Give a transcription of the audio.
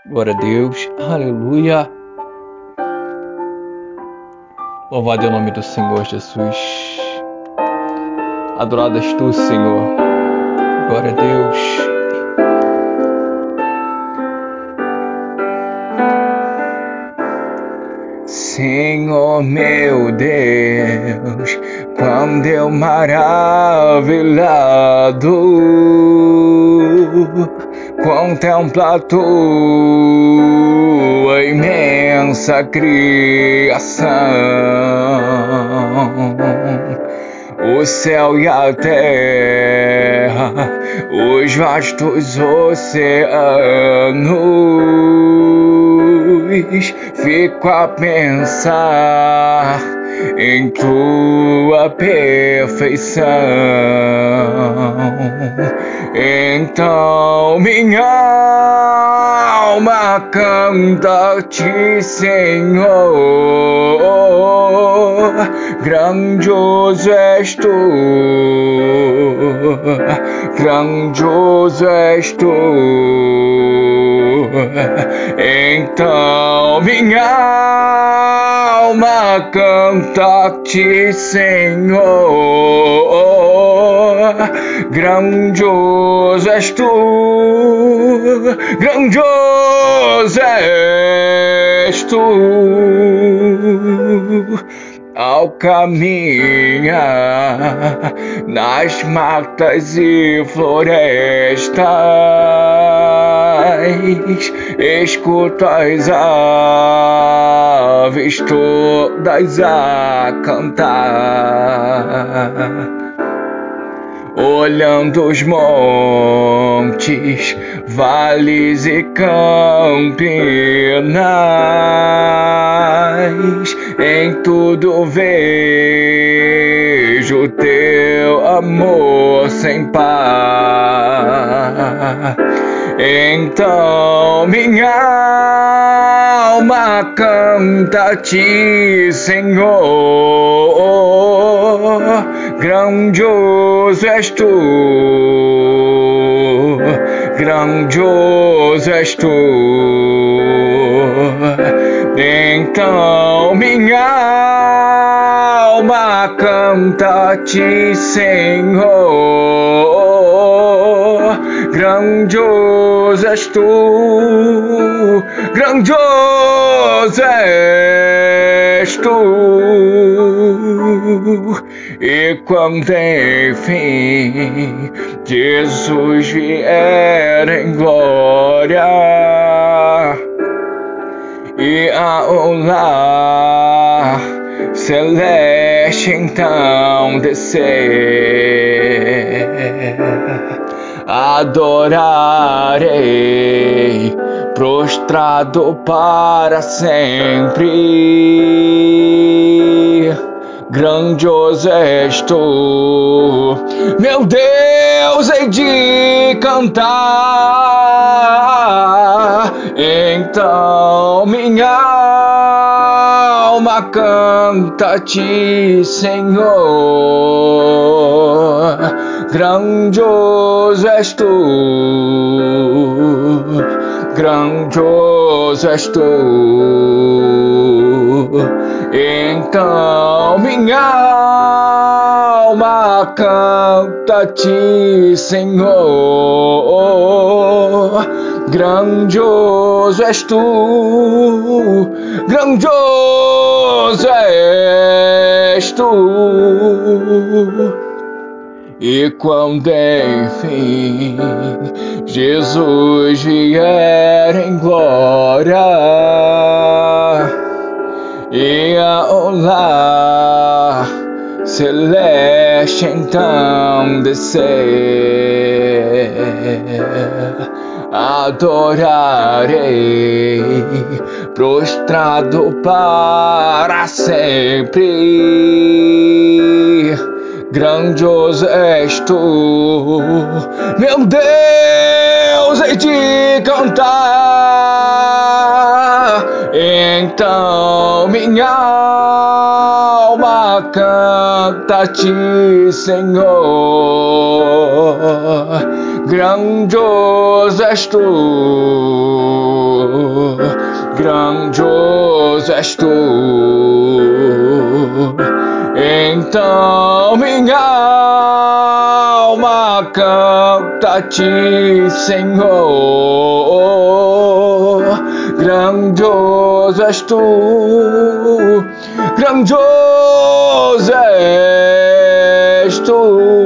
Glória a Deus, aleluia. Louvado é o nome do Senhor Jesus. Adorado és tu, Senhor. Glória a Deus. Senhor meu Deus, quando eu maravilhado contempla tua imensa criação, o céu e a terra, os vastos oceanos, fico a pensar em tua perfeição. Então minha alma canta-te, Senhor, grandioso és tu, grandioso és tu. Então minha alma canta-te, Senhor, grandioso és tu, grandioso és tu. Ao caminhar nas matas e florestas, escuto as aves todas a cantar, olhando os montes, vales e campinas, em tudo vejo teu amor sem par. Então minha alma canta-te, Senhor, grandioso és tu, grandioso és tu. Então minha alma canta-te, Senhor, grandioso és tu, grandioso és tu. E quando enfim Jesus vier em glória e ao lar celeste então descer, adorarei prostrado para sempre. Grandioso és tu, meu Deus, hei de cantar. Então minha alma canta-te, Senhor, grandioso és tu, grandioso és tu. Então minha alma canta-te, Senhor, grandioso és tu, grandioso és tu. E quando enfim Jesus vier em glória e ao lar celeste então descer, adorarei prostrado para sempre. Grandioso és tu, meu Deus, hei de cantar. Então minha alma canta-te, Senhor, grandioso és tu, grandioso és tu. Então minha alma canta a ti, Senhor. Grandioso és tu, grandioso és tu.